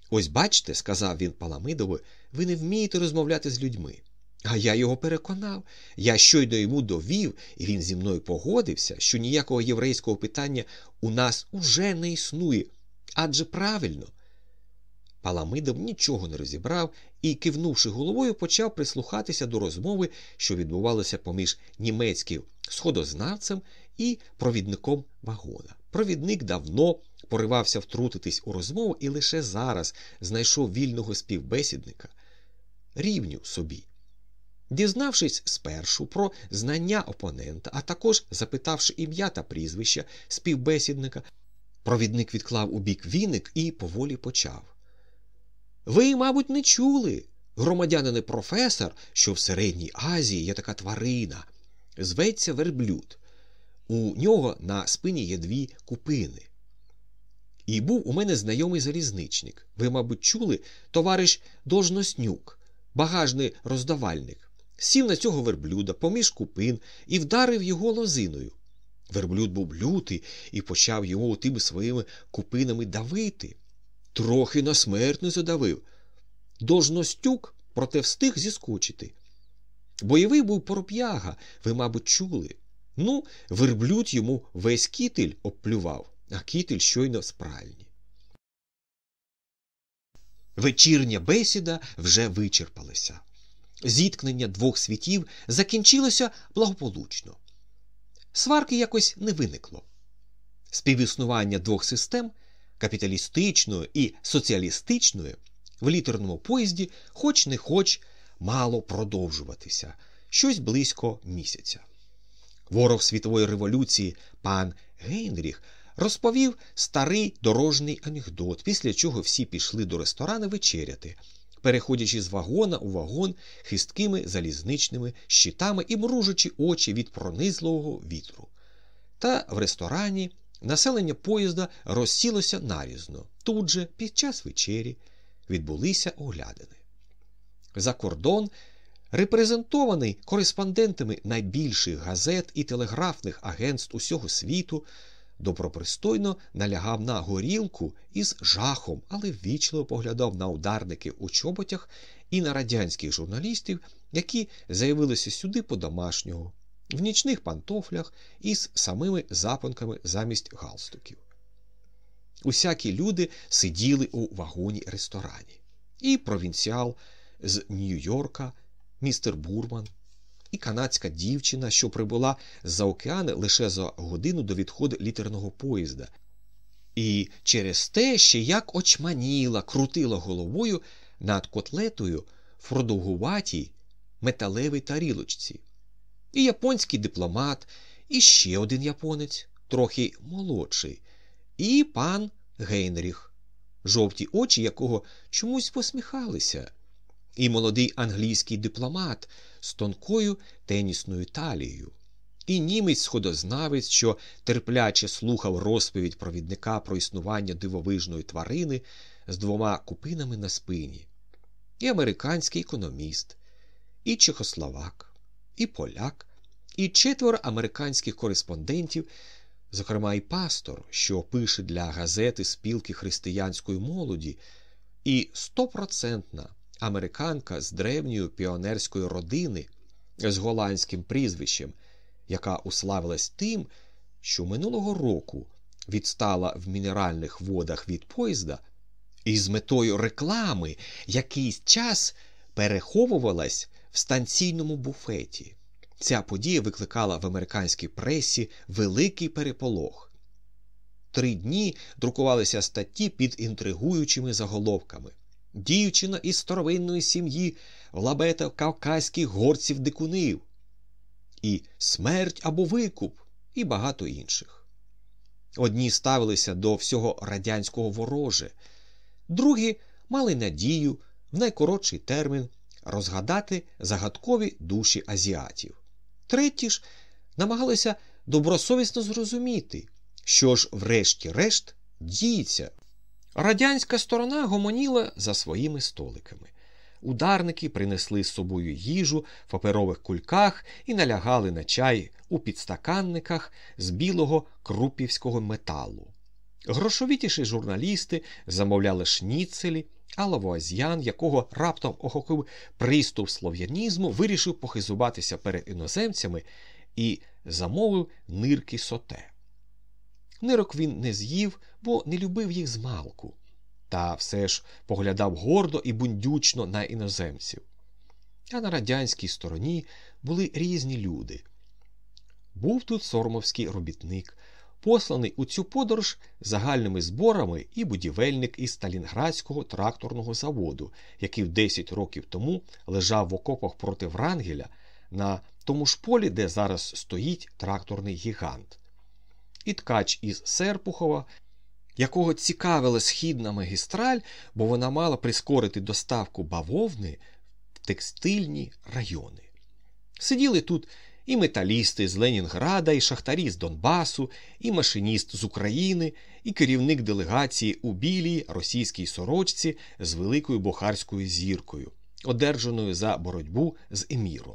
«Ось бачите, – сказав він Паламидові, – ви не вмієте розмовляти з людьми». А я його переконав. Я щойно йому довів, і він зі мною погодився, що ніякого єврейського питання у нас уже не існує. Адже правильно. Паламидов нічого не розібрав і, кивнувши головою, почав прислухатися до розмови, що відбувалося поміж німецьким сходознавцем і провідником вагона. Провідник давно поривався втрутитись у розмову і лише зараз знайшов вільного співбесідника, рівню собі. Дізнавшись спершу про знання опонента, а також запитавши ім'я та прізвище співбесідника, провідник відклав у бік віник і поволі почав. «Ви, мабуть, не чули, громадянине професор, що в Середній Азії є така тварина. Зветься верблюд. У нього на спині є 2 купини. І був у мене знайомий залізничник. Ви, мабуть, чули, товариш Должноснюк, багажний роздавальник. Сів на цього верблюда поміж купин і вдарив його лозиною. Верблюд був лютий і почав його тими своїми купинами давити. Трохи на смерть не задавив. Должностюк, проте встиг зіскочити. Бойовий був пороп'яга, ви, мабуть, чули. Ну, верблюд йому весь кітель обплював, а кітель щойно з пральні». Вечірня бесіда вже вичерпалася. Зіткнення 2 світів закінчилося благополучно. Сварки якось не виникло. Співіснування 2 систем, капіталістичної і соціалістичної, в літерному поїзді хоч не хоч мало продовжуватися, щось близько місяця. Ворог світової революції пан Гейнріх розповів старий дорожній анекдот, після чого всі пішли до ресторану вечеряти, переходячи з вагона у вагон хисткими залізничними щитами і мружачи очі від пронизливого вітру. Та в ресторані населення поїзда розсілося нарізно. Тут же, під час вечері, відбулися оглядини. За кордон, репрезентований кореспондентами найбільших газет і телеграфних агентств усього світу, добропристойно налягав на горілку і з жахом, але ввічливо поглядав на ударників у чоботях і на радянських журналістів, які заявилися сюди по-домашнього, в нічних пантофлях і з самими запонками замість галстуків. Усякі люди сиділи у вагоні-ресторані. І провінціал з Нью-Йорка, містер Бурман, і канадська дівчина, що прибула з-за океану лише за годину до відходу літерного поїзда. І через те ще як очманіла, крутила головою над котлетою в продовгуватій металевій тарілочці. І японський дипломат, і ще один японець, трохи молодший, і пан Гейнріх, жовті очі якого чомусь посміхалися, і молодий англійський дипломат з тонкою тенісною талією, і німець-сходознавець, що терпляче слухав розповідь провідника про існування дивовижної тварини з 2 купинами на спині, і американський економіст, і чехословак, і поляк, і 4 американських кореспондентів, зокрема і пастор, що пише для газети спілки християнської молоді, і 100% американка з древньої піонерської родини з голландським прізвищем, яка уславилась тим, що минулого року відстала в мінеральних водах від поїзда і з метою реклами якийсь час переховувалась в станційному буфеті. Ця подія викликала в американській пресі великий переполох. 3 дні друкувалися статті під інтригуючими заголовками: «Дівчина із старовинної сім'ї лабета кавказьких горців-дикунів», і «Смерть або викуп», і багато інших. Одні ставилися до всього радянського вороже, другі мали надію в найкоротший термін розгадати загадкові душі азіатів. Треті ж намагалися добросовісно зрозуміти, що ж врешті-решт діється. Радянська сторона гомоніла за своїми столиками. Ударники принесли з собою їжу в паперових кульках і налягали на чай у підстаканниках з білого крупівського металу. Грошовітіші журналісти замовляли шніцелі А Лавуазьян, якого раптом охопив приступ слов'янізму, вирішив похизуватися перед іноземцями і замовив нирки соте. Нирок він не з'їв, бо не любив їх змалку, та все ж поглядав гордо і бундючно на іноземців. А на радянській стороні були різні люди. Був тут сормовський робітник, посланий у цю подорож загальними зборами, і будівельник із Сталінградського тракторного заводу, який 10 років тому лежав в окопах проти Врангеля на тому ж полі, де зараз стоїть тракторний гігант. І ткач із Серпухова, якого цікавила східна магістраль, бо вона мала прискорити доставку бавовни в текстильні райони. Сиділи тут і металісти з Ленінграда, і шахтарі з Донбасу, і машиніст з України, і керівник делегації у білій російській сорочці з великою бохарською зіркою, одержаною за боротьбу з еміром.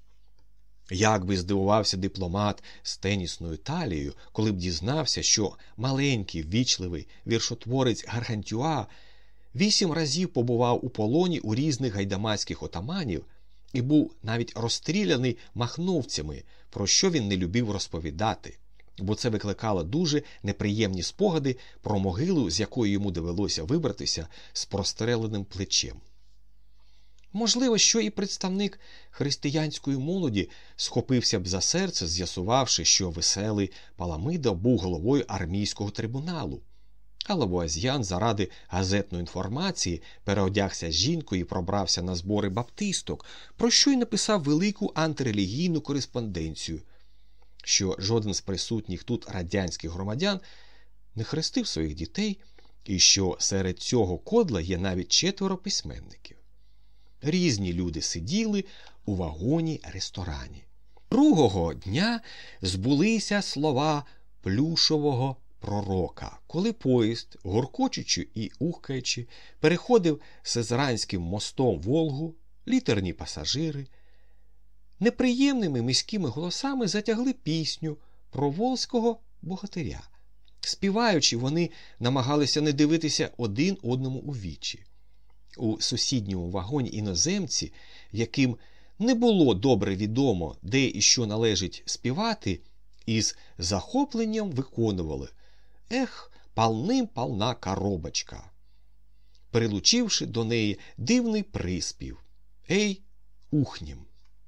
Як би здивувався дипломат з тенісною талією, коли б дізнався, що маленький ввічливий віршотворець Гаргантюа 8 разів побував у полоні у різних гайдамацьких отаманів і був навіть розстріляний махновцями, про що він не любив розповідати, бо це викликало дуже неприємні спогади про могилу, з якої йому довелося вибратися з простреленим плечем. Можливо, що і представник християнської молоді схопився б за серце, з'ясувавши, що веселий Паламида був головою армійського трибуналу. А Лавуазьян заради газетної інформації переодягся з жінкою і пробрався на збори баптисток, про що й написав велику антирелігійну кореспонденцію, що жоден з присутніх тут радянських громадян не хрестив своїх дітей, і що серед цього кодла є навіть 4 письменників. Різні люди сиділи у вагоні-ресторані. Другого дня збулися слова плюшового пророка, коли поїзд, гуркочучи і ухкаючи, переходив Сизранським мостом Волгу, літерні пасажири неприємними міськими голосами затягли пісню про волзького богатиря. Співаючи, вони намагалися не дивитися один одному у вічі. У сусідньому вагоні іноземці, яким не було добре відомо, де і що належить співати, із захопленням виконували «Ех, полным-полна коробочка», прилучивши до неї дивний приспів «Ей, ухнім».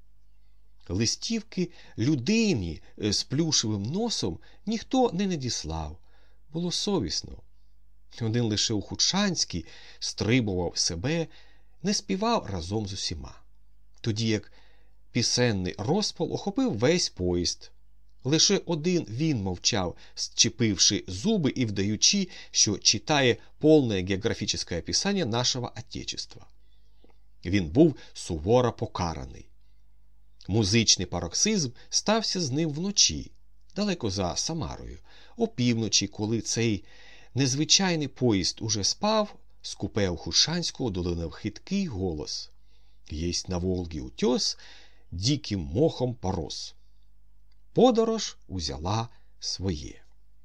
Листівки людині з плюшевим носом ніхто не надіслав. Було совісно. Один лише Ухудшанський стрибував себе, не співав разом з усіма. Тоді як пісенний розпал охопив весь поїзд. Лише один він мовчав, зчепивши зуби і вдаючи, що читає повне географічне описання нашого Отечества. Він був суворо покараний. Музичний пароксизм стався з ним вночі, далеко за Самарою. Опівночі, коли цей незвичайний поїзд уже спав, з купе Ухудшанського долинув хиткий голос. «Єсть на Волгі утес, диким мохом порос». Подорож узяла своє.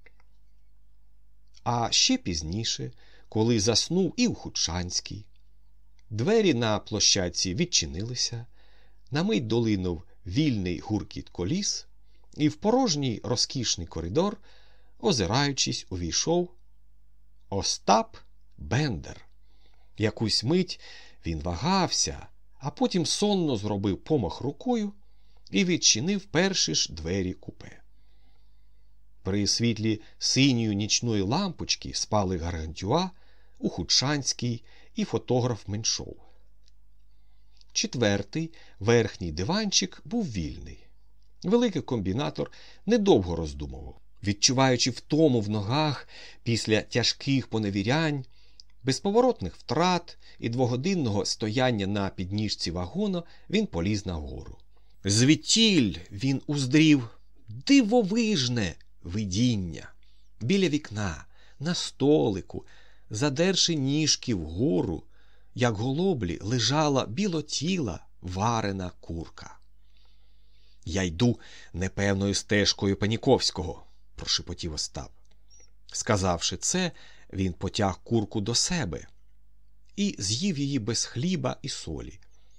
А ще пізніше, коли заснув і Ухудшанський, двері на площадці відчинилися, на мить долинув вільний гуркіт коліс, і в порожній розкішний коридор, озираючись, увійшов Остап Бендер. Якусь мить він вагався, а потім сонно зробив помах рукою і відчинив перші ж двері купе. При світлі синьої нічної лампочки спали Гаргантюа, Ухудшанський і фотограф Меншов. Четвертий, верхній диванчик був вільний. Великий комбінатор недовго роздумував. Відчуваючи втому в ногах після тяжких поневірянь, безповоротних втрат і 2-годинного стояння на підніжці вагона, він поліз нагору. Звідтіль він уздрів дивовижне видіння. Біля вікна, на столику, задерши ніжки вгору, як голоблі, лежала білотіла варена курка. «Я йду непевною стежкою Паніковського», – прошепотів Остап. Сказавши це, він потяг курку до себе. і з'їв її без хліба і солі.